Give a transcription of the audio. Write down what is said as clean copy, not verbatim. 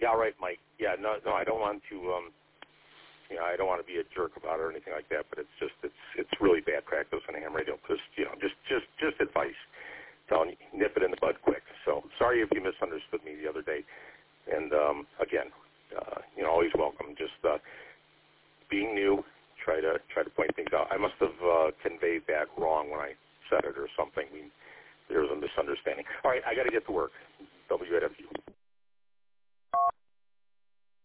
Yeah, all right, Mike. Yeah, no, I don't want to, I don't want to be a jerk about it or anything like that, but it's really bad practice on ham radio. Just advice. Telling you, nip it in the bud quick. So sorry if you misunderstood me the other day. And again, always welcome. Just being new, try to point things out. I must have conveyed that wrong when I said it or something. There was a misunderstanding. All right, I got to get to work. WAW.